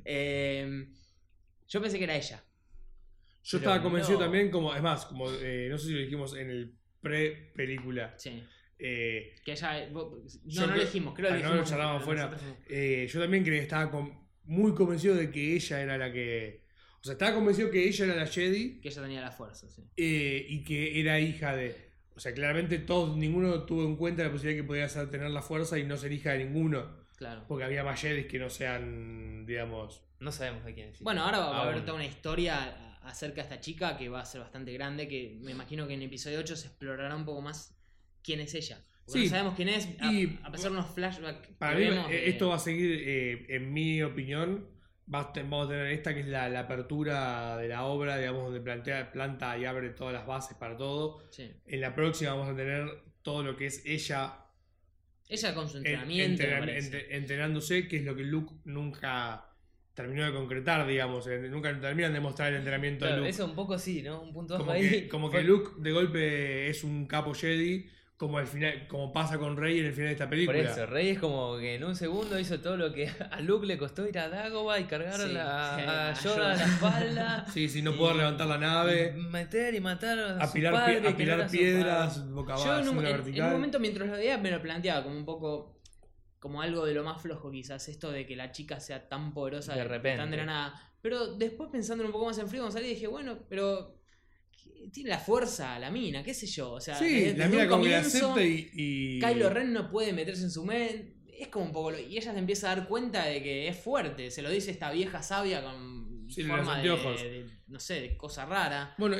Yo pensé que era ella. Yo estaba convencido también, como no sé si lo dijimos en el pre-película. Sí. Que ella. No lo dijimos, creo que lo no lo dijimos. charlábamos afuera. Yo también estaba muy convencido de que ella era la que. O sea, estaba convencido que ella era la Jedi. Que ella tenía la fuerza, sí. Y que era hija de. O sea, claramente ninguno tuvo en cuenta la posibilidad que podía tener la fuerza y no ser hija de ninguno. Claro. Porque había más Jedis que no sean, digamos. No sabemos de quién es. Bueno, ahora va a haber toda una historia acerca de esta chica que va a ser bastante grande. Que me imagino que en episodio 8 se explorará un poco más quién es ella. Porque no sabemos quién es, a pesar de unos flashbacks. Para mí, esto va a seguir, en mi opinión. Vamos a tener esta que es la apertura de la obra, digamos, donde planta y abre todas las bases para todo. Sí. En la próxima vamos a tener todo lo que es ella. Ella con su entrenamiento. Entrenándose, que es lo que Luke nunca terminó de concretar, digamos. Nunca terminan de mostrar el entrenamiento de Luke. Eso un poco sí, ¿no? Un punto Como, ahí. que Luke de golpe es un capo Jedi. Como al final, como pasa con Rey en el final de esta película. Por eso, Rey es como que en un segundo hizo todo lo que a Luke le costó ir a Dagobah y cargar a Yoda a la espalda. Sí, no puedo levantar la nave. Meter y matar a apilar piedras boca abajo, en un momento mientras lo veía me lo planteaba como un poco como algo de lo más flojo quizás, esto de que la chica sea tan poderosa de repente, tan de la nada. Pero después pensando un poco más en frío, cuando salí dije, bueno, pero tiene la fuerza la mina, qué sé yo. O sea, sí, la mina como que la acepta y... Kylo Ren no puede meterse en su mente. Es como un poco... Y ella se empieza a dar cuenta de que es fuerte. Se lo dice esta vieja sabia con forma de no sé, de cosa rara. Bueno,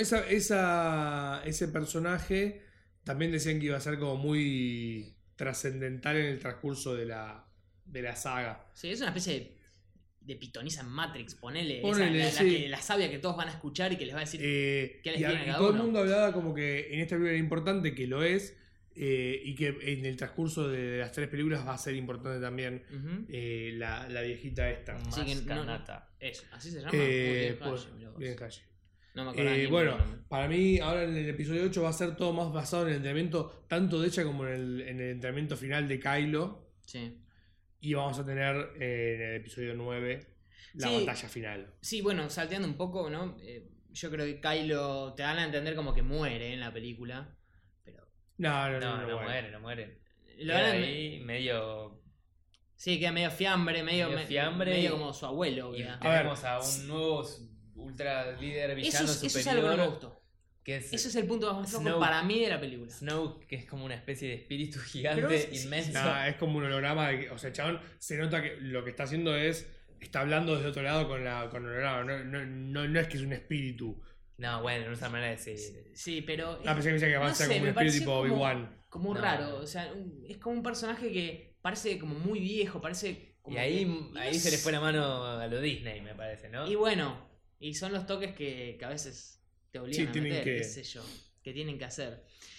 ese personaje también decían que iba a ser como muy trascendental en el transcurso de la saga. Sí, es una especie de pitonisa en Matrix, ponele la sabia que todos van a escuchar y que les va a decir qué les viene a cada todo uno. el mundo hablaba como que en esta película era importante, que lo es, y que en el transcurso de las 3 películas va a ser importante también. La viejita esta. Sí, que eso, así se llama. Bien calle. No me acuerdo. Bueno, para mí ahora en el episodio 8 va a ser todo más basado en el entrenamiento tanto de ella como en el entrenamiento final de Kylo. Sí. Y vamos a tener en el episodio 9 la batalla final. Sí, bueno, salteando un poco, ¿no? Yo creo que Kylo te dan a entender como que muere en la película. Pero. No muere. Lo queda ahí medio. Sí, queda medio fiambre, medio como su abuelo. Y tenemos a un nuevo ultra líder villano superior. Eso es algo que me gustó. Ese es el punto más flojo para mí de la película. Snoke, que es como una especie de espíritu gigante inmenso. Es como un holograma. O sea, el chabón se nota que lo que está haciendo está hablando desde otro lado con el holograma. No es que es un espíritu. No, bueno, no es una manera de decir. Sí, pero. Pensé que va a ser como un espíritu tipo Obi-Wan. Como raro. O sea, es como un personaje que parece como muy viejo. Parece como. Y ahí se le fue la mano a lo Disney, me parece, ¿no? Y bueno, y son los toques que a veces te obligan a meter, qué sé yo, que tienen que hacer.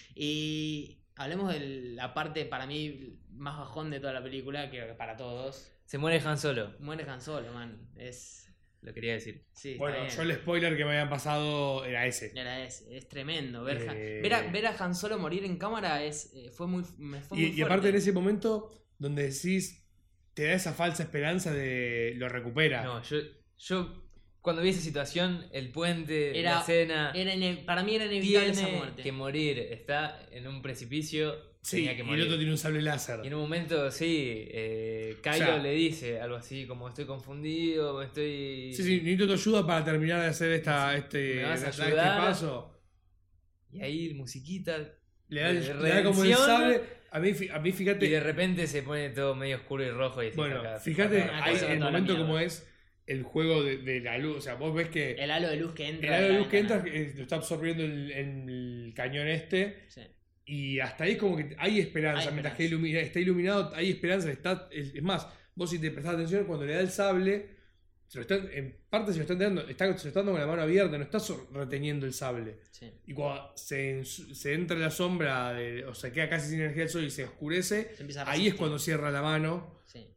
Y hablemos de la parte para mí más bajón de toda la película, que para todos. Se muere Han Solo. Muere Han Solo, man. Lo quería decir. Sí, bueno, yo el spoiler que me habían pasado era ese. Es tremendo. Ver a Han Solo morir en cámara fue muy fuerte. Y aparte en ese momento donde decís, te da esa falsa esperanza de lo recupera. No, yo cuando vi esa situación, el puente, la Era, escena, para mí era inevitable esa tiene muerte. que morir. Está en un precipicio, Sí, tenía y que el morir. otro tiene un sable láser. Y en un momento, sí, Kylo O sea, le dice algo así como estoy confundido, estoy... Sí, necesito tu ayuda para terminar de hacer ¿Me vas a este ayudar? paso. Y ahí musiquita. Le da, de le da como el redención, sable. A mí Y de fíjate. repente se pone todo medio oscuro y rojo. Y decís, Bueno, acá, fíjate acá ahí se va el toda la momento mierda. como es el juego de la luz. O sea, vos ves que El halo de luz que entra. el halo de luz que ventana. entra lo está absorbiendo el cañón este. Sí. Y hasta ahí es como que hay esperanza. Hay Mientras esperanza. que está iluminado, hay esperanza. Es más, vos si te prestás atención, cuando le da el sable, en parte se lo están dando, se lo está dando con la mano abierta, no está reteniendo el sable. Sí. Y cuando se entra en la sombra, o se queda casi sin energía del sol y se oscurece, Se empieza a ahí es resistir. cuando cierra la mano Sí.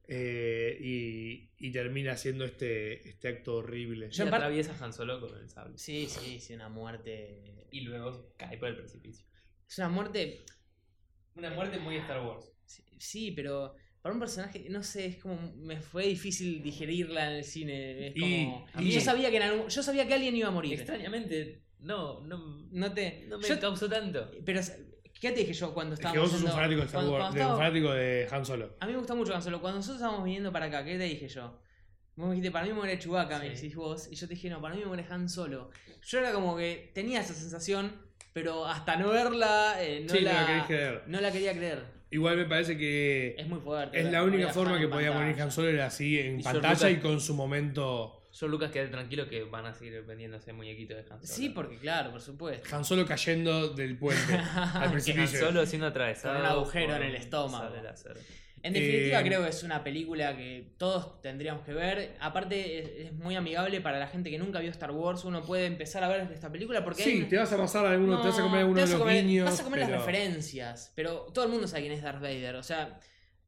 y termina haciendo este acto horrible. Yo atraviesa Han Solo con el sable. Sí, una muerte. Y luego cae por el precipicio. Es una muerte. Una muerte muy Star Wars. Sí, pero para un personaje, no sé, es como. Me fue difícil digirirla en el cine. Es Y- como. y- yo sabía que yo sabía que alguien iba a morir. Extrañamente, no No te. me yo- causó tanto. pero, ¿qué te dije yo cuando Es estábamos que vos sos un yendo- fanático de Star cuando- Wars, cuando un estaba- fanático de Han Solo. A mí me gusta mucho Han Solo. Cuando nosotros estábamos viniendo para acá, ¿qué te dije yo? Vos me dijiste, para mí muere Chewbacca, me Sí. decís vos. Y yo te dije, no, para mí muere Han Solo. Yo era como que tenía esa sensación, pero hasta no verla, no, Sí, no la, la querés creer. no la quería creer. Igual me parece que Es muy fuerte. es la morir única a forma Han que en podía morir pantalla. Han Solo era así en Y pantalla Lucas- y con su momento. Yo, Lucas, quedé tranquilo que van a seguir vendiéndose muñequitos de Han Solo. Sí, porque claro, por supuesto. Han Solo cayendo del puente al Que Han precipicio. Solo siendo atravesado Con un agujero por en el un estómago. sable láser. En definitiva, Eh, creo que es una película que todos tendríamos que ver. Aparte, es muy amigable para la gente que nunca vio Star Wars. Uno puede empezar a ver esta película porque Sí, te vas a pasar alguno, te vas a comer alguno te de vas a los comer- guiños. Vas a comer pero- las referencias, pero todo el mundo sabe quién es Darth Vader. O sea,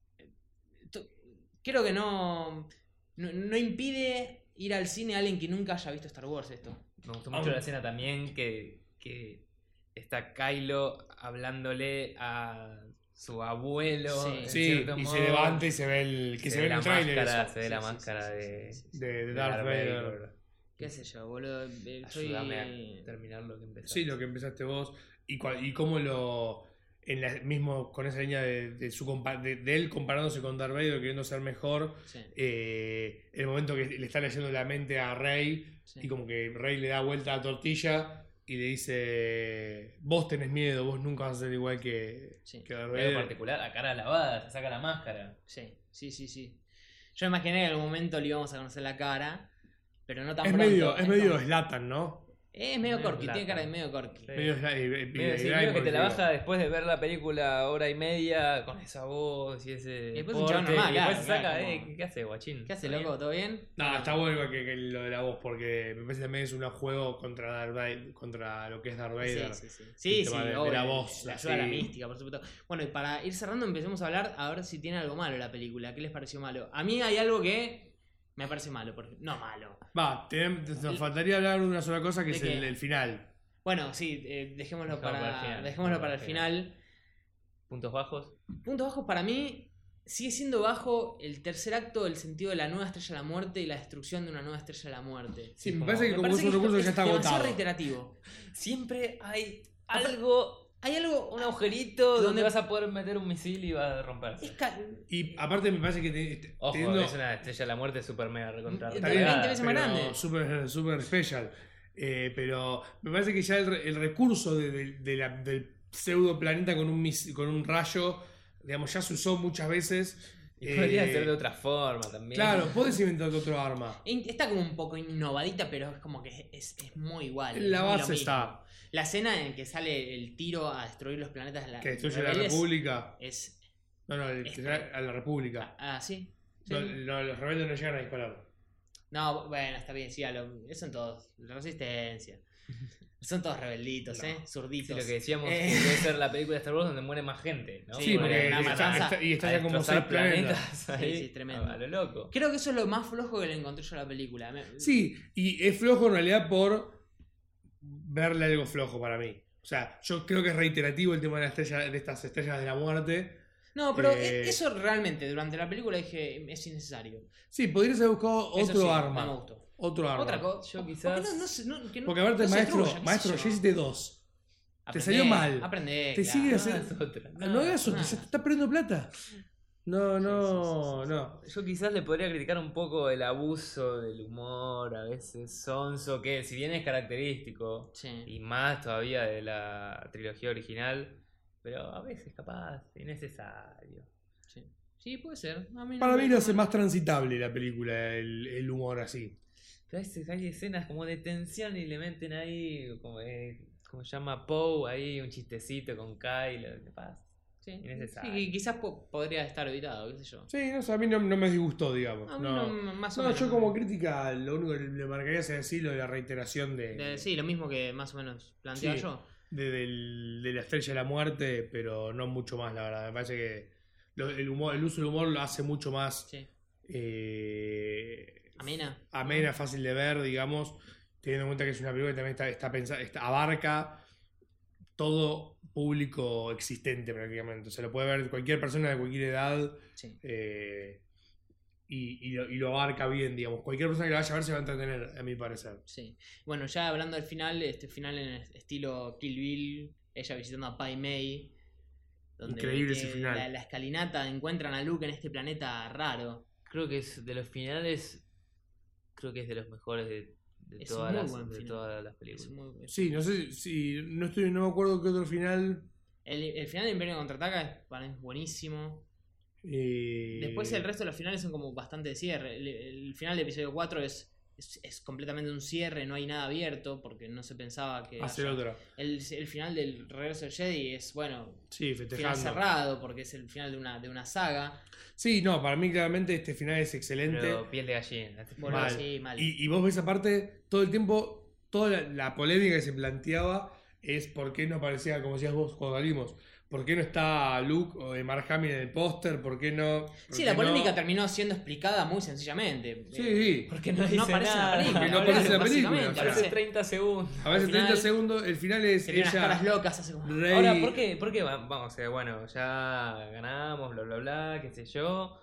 creo que no impide ir al cine a alguien que nunca haya visto Star Wars esto. Me gustó mucho la escena también que está Kylo hablándole a su abuelo. Sí. en Sí, cierto y modo. se levanta y se ve el que se ve en la el trailer máscara, eso, se ve la Sí, sí, máscara sí, de, sí, sí, sí. de Darth Vader. Qué sé yo, boludo. Ayúdame a terminar lo que empezó. Sí, lo que empezaste vos y cómo lo mismo con esa línea de él comparándose con Darth Vader queriendo ser mejor, Sí, el momento que le está leyendo la mente a Rey sí. y como que Rey le da vuelta a la tortilla y le dice, vos tenés miedo, vos nunca vas a ser igual que Sí. Darth Algo Vader. particular, la cara lavada, se saca la máscara. Sí. Yo imaginé que en algún momento le íbamos a conocer la cara, pero no tan Es pronto. medio como- Zlatan, ¿no? Es medio medio corky, tiene Zlatan. cara de medio corky. Sí. Medio Medio sí, creo que te la baja después de ver la película hora y media con esa voz y ese. Y después un porte, chabón normal, y después claro, se saca, claro, como- ¿qué hace, guachín? ¿Qué hace, ¿Está loco? bien? ¿Todo bien? No, está bueno igual que lo de la voz, porque me parece que también es un juego contra Darth Vader, contra lo que es Darth Vader. Sí, El tema de obvio, la voz, le ayuda a la así. mística, por supuesto. Bueno, y para ir cerrando, empecemos a hablar a ver si tiene algo malo la película. ¿Qué les pareció malo? A mí hay algo que me parece malo, no malo. Va, nos faltaría hablar de una sola cosa que ¿De es qué? el final. Bueno, sí, dejémoslo Dejémoslo para el final. Puntos bajos. Puntos bajos para mí sigue siendo bajo el tercer acto, el sentido de la nueva estrella de la muerte y la destrucción de una nueva estrella de la muerte. Sí, me como- parece que Me como parece es un recurso que es ya está demasiado agotado. reiterativo. Siempre hay algo, Hay algo. un agujerito donde Donde- vas a poder meter un misil y va a romperse. Es ca- Y aparte me parece que Ojo, teniendo- es una estrella de la muerte super mega recontra. Está bien, 20 veces más pero grande. super special. Pero me parece que ya el recurso del pseudo planeta con un rayo, digamos, ya se usó muchas veces. Y podría ser de otra forma también. Claro, podés inventar otro arma. Está como un poco innovadita, pero es como que es muy igual. es La muy lo base mismo. está. La escena en que sale el tiro a destruir los planetas de la Que destruye la rebeldes República. Es. No, a la República. Sí. No, los rebeldes no llegan a disparar. No, bueno, está bien, sí, son todos. Resistencia. Son todos rebelditos, No. zurditos. Sí, lo que decíamos Eh. que debe ser la película de Star Wars donde muere más gente, ¿no? Sí, porque está, una matanza. está a ya como destrozar 6 planetas. ahí, Sí, tremendo. a lo loco. Creo que eso es lo más flojo que le encontré yo a la película. Sí, y es flojo en realidad por verle algo flojo para mí. O sea, yo creo que es reiterativo el tema de estas estrellas de la muerte. No, pero eso realmente, durante la película dije, es innecesario. Sí, podrías haber buscado Eso otro sí, arma. no me gustó. Otro arma. Otra cosa. Yo quizás... Porque aparte, maestro, ya hiciste 2. Te salió mal. Aprendé. Te sigue hacer haciendo. otra. No hagas otra, se te está perdiendo plata. No. Yo quizás le podría criticar un poco el abuso del humor, a veces sonso, que si bien es característico, Sí. y más todavía de la trilogía original, pero a veces capaz innecesario. Sí, puede ser. A mí no Para me- mí lo hace más transitable la película, el humor así. Pero a veces hay escenas como de tensión y le meten ahí, como se llama Poe, ahí un chistecito con Kylo, ¿qué pasa? Sí. Innecesario. Sí, quizás podría estar evitado, qué sé yo. Sí, no sé, a mí no me disgustó, digamos. A mí No, más o No, menos. yo como crítica lo único que le marcaría es decir lo de la reiteración de Sí, lo mismo que más o menos planteaba Sí. yo. de la estrella de la muerte, pero no mucho más, la verdad. Me parece que el uso del humor lo hace mucho más Sí. eh, Amena. fácil de ver, digamos, teniendo en cuenta que es una película que también está pensada, abarca todo público existente prácticamente. Se lo puede ver cualquier persona de cualquier edad Sí. y lo abarca bien, digamos. Cualquier persona que la vaya a ver se va a entretener, a mi parecer. Sí. Bueno, ya hablando del final, este final en estilo Kill Bill, ella visitando a Pai Mei. Increíble ese final. La escalinata encuentran a Luke en este planeta raro. Creo que es de los finales, creo que es de los mejores de Es todas, muy las, buen de final. todas las Es películas. muy- Sí, no sé si no me acuerdo qué otro final. El final de Imperio Contraataca para mí es buenísimo. Después el resto de los finales son como bastante de cierre. El final de episodio 4 es completamente un cierre, no hay nada abierto porque no se pensaba que hacer haya- otra. El final del Regreso del Jedi es, bueno, Sí, final festejando. cerrado porque es el final de una saga. Sí, no, para mí claramente este final es excelente. Pero piel de gallina. Bueno, Mal. sí, mal. Y vos ves aparte, todo el tiempo, toda la polémica que se planteaba es por qué no aparecía, como decías vos cuando salimos, por qué no está Luke o Mark Hamill en el póster, por qué no... por Sí, qué la polémica no? terminó siendo explicada muy sencillamente. Sí. Porque no, dice aparece en la nada. película. Porque no aparece en la película, básicamente, o sea, Hace aparece- 30 segundos. A veces Al final, 30 segundos, el final es Tenía unas caras ella... locas, hace como... Rey... Ahora, ¿por qué? Vamos, bueno, ya ganamos, bla, bla, bla, qué sé yo.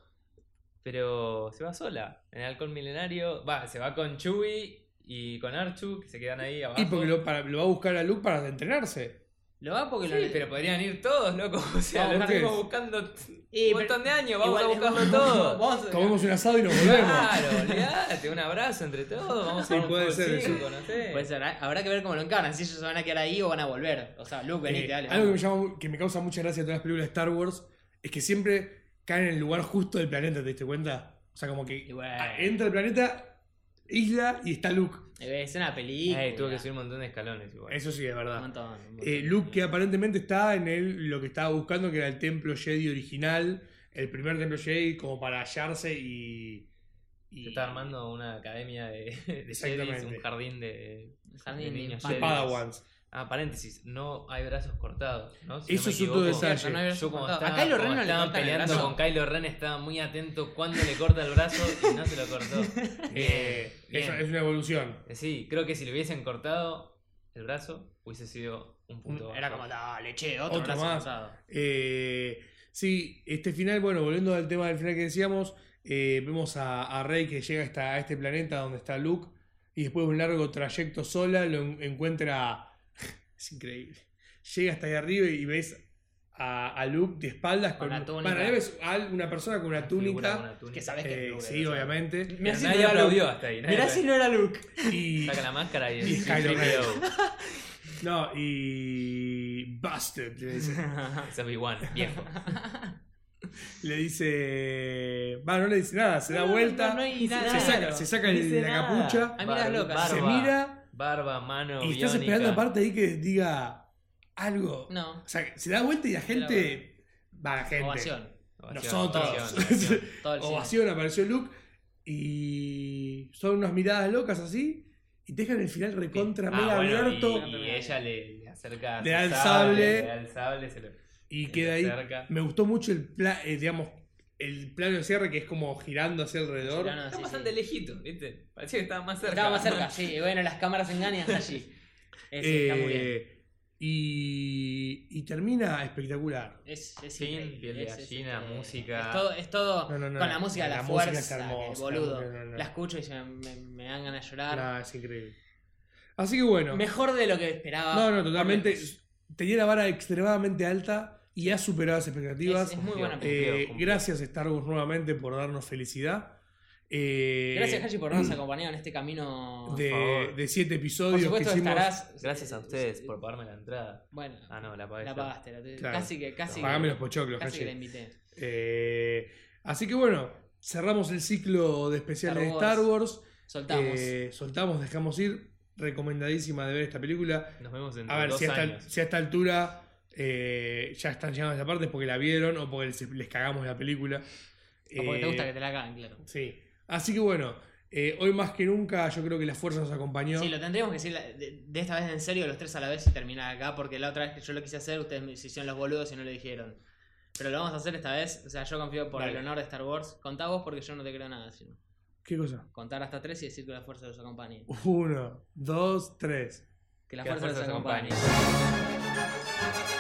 Pero se va sola. En el Halcón Milenario, se va con Chewie y con Archu, que se quedan ahí abajo. Y porque lo va a buscar a Luke para entrenarse. Lo va porque Sí, pero podrían ir todos, loco. O sea, Vamos, lo ¿qué estuvimos es? buscando Y, un montón de años, vamos igual- a buscarlo todo. Vamos a- Comemos un asado y nos volvemos. Claro, olvidate, un abrazo entre todos, vamos Sí, a un puede fútbol ser, cinco, no sé. Puede ser, habrá que ver cómo lo encaran, si ellos se van a quedar ahí o van a volver. O sea, Luke, venite, dale. Algo vamos. que me causa mucha gracia de todas las películas de Star Wars es que siempre caen en el lugar justo del planeta, ¿te diste cuenta? O sea, como que Y bueno. entra el planeta, isla y está Luke. Es una película. Tuve que subir un montón de escalones igual. Eso sí es Un verdad. montón. Luke que aparentemente está en lo que estaba buscando, que era el templo Jedi original, el primer templo Jedi como para hallarse y Se está armando una academia de Exactamente. Jedis, un jardín de Jardín de niños de Jedis. Padawans. Paréntesis, no hay brazos cortados, ¿no? Si Eso no me es otro equivoco. detalle. No hay brazos Yo como cortados. estaba, A Kylo Ren como no le estaban cortan el peleando brazo. con Kylo Ren, estaba muy atento cuando le corta el brazo y no se lo cortó. Bien. Es una evolución. Sí, creo que si le hubiesen cortado el brazo, hubiese sido un punto Era bajo. como, dale, che, otro Otro brazo más. cortado. Sí, este final, bueno, volviendo al tema del final que decíamos, vemos a Rey que llega a este planeta donde está Luke y después de un largo trayecto sola lo encuentra. Es increíble. Llega hasta ahí arriba y ves a Luke de espaldas Con la túnica. Para ves a una persona con una Figura túnica. con una túnica. Que sabes que es Luke, Sí, o sea. obviamente. Mirá si Nadie no era aplaudió Luke. hasta ahí. Mirá si no era Luke. Y, Saca la máscara y y es Kylo Ren. 3PO. no, y. Busted, le dice. Es Obi-Wan, viejo. Le dice. Va, no le dice nada, se da vuelta. No hay nada. se saca Dice la nada. capucha. Ay, mira, loca. Se mira Barba, mano, y estás biónica. esperando aparte ahí que diga algo. No. O sea, se da vuelta y la gente. Va, la gente. Ovación. Nosotros. Ovación. Todo el cine. Ovación, apareció Luke. Y son unas miradas locas así. Y te dejan el final recontra mega bueno, abierto. Y ella le acerca. Le su da el sable. Le da el sable, se lo. Y se queda le ahí. acerca. Me gustó mucho digamos, el plano de cierre que es como girando hacia alrededor. Girando. Está Sí, bastante sí. lejito, ¿viste? Parecía que estaba más cerca. Estaba más cerca, sí. Y bueno, las cámaras engañan allí. Está muy bien. y termina espectacular. Es Fin, increíble, piel de gallina, música. Es todo No, con la música de la música fuerza, es hermosa, que, boludo. no. La escucho y me dan ganas de llorar. Nah, es increíble. Así que bueno. Mejor de lo que esperaba. No, totalmente. Por lejos. Tenía la vara extremadamente alta y ha superado las expectativas. Es muy buena película. Cumplió. Gracias Star Wars nuevamente por darnos felicidad. Gracias, Hachi, por habernos acompañado en este camino. De 7 Por episodios supuesto, que hicimos. estarás. Gracias a ustedes por pagarme la entrada. Bueno, Ah, no, la pagué la yo. pagaste. Claro. Casi. Pagame los pochoclos, Casi que la Hachi. invité. Así que bueno, cerramos el ciclo de especiales de Star Wars. Soltamos. Dejamos ir. Recomendadísima de ver esta película. Nos vemos en A ver, 2 años. si a esta altura ya están llegando a esa parte es porque la vieron o porque les cagamos la película. O porque te gusta que te la hagan, claro. Sí. Así que bueno, hoy más que nunca yo creo que la fuerza nos acompañó. Sí, lo tendríamos que decir de esta vez en serio, los tres a la vez y terminar acá, porque la otra vez que yo lo quise hacer, ustedes me hicieron los boludos y no lo dijeron. Pero lo vamos a hacer esta vez, o sea, yo confío por Dale. el honor de Star Wars. Contá vos porque yo no te creo nada, sino ¿Qué cosa? contar hasta 3 y decir que la fuerza los acompañe. 1, 2, 3. Que la Que la fuerza los fuerza los acompañe. acompañe.